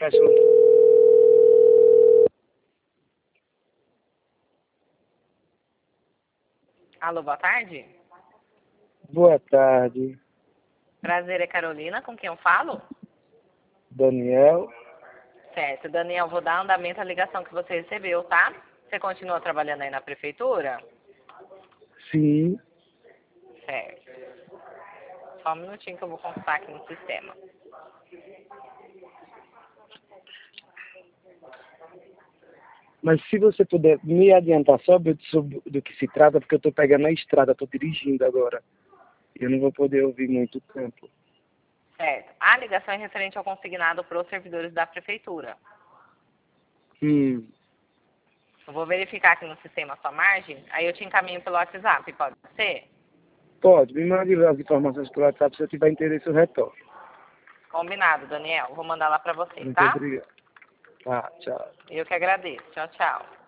junto. Alô, boa tarde. Boa tarde, Prazer, é Carolina, com quem eu falo? Daniel. Certo, Daniel, vou dar andamento à ligação que você recebeu, tá? Você continua trabalhando aí na prefeitura? Sim, Certo. Só um minutinho que eu vou consultar aqui no sistema. mas se você puder me adiantar sobre do que se trata, porque eu estou pegando a estrada, estou dirigindo agora. Eu não vou poder ouvir muito tempo. Certo. A ligação é referente ao consignado para os servidores da prefeitura. Hum, Eu vou verificar aqui no sistema a sua margem, aí eu te encaminho pelo WhatsApp, pode ser? pode, me mande as informações pelo WhatsApp, se eu tiver interesse eu retorno. Combinado, Daniel. Vou mandar lá para você, Muito tá? obrigado. Tá, tchau. Eu que agradeço. Tchau, tchau.